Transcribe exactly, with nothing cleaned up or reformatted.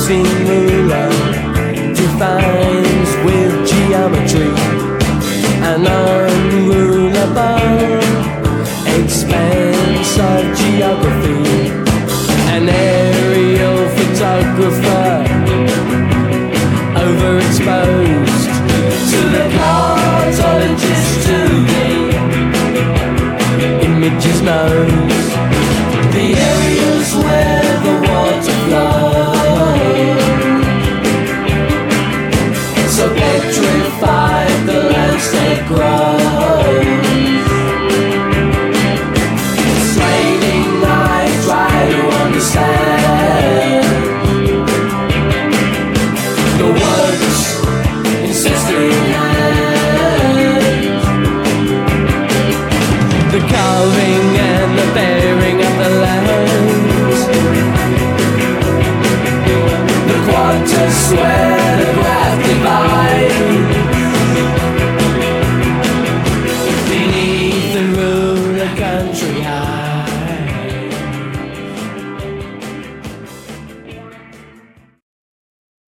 using ruler defines with geometry an unrulable expanse of geography. An aerial photographer overexposed to the cartologist to the image's nose. The areas where the water flows, so petrified the landscape grows. Straining eyes try to understand the words insisting hand, the carving and the bearing of the lands, the quarter swear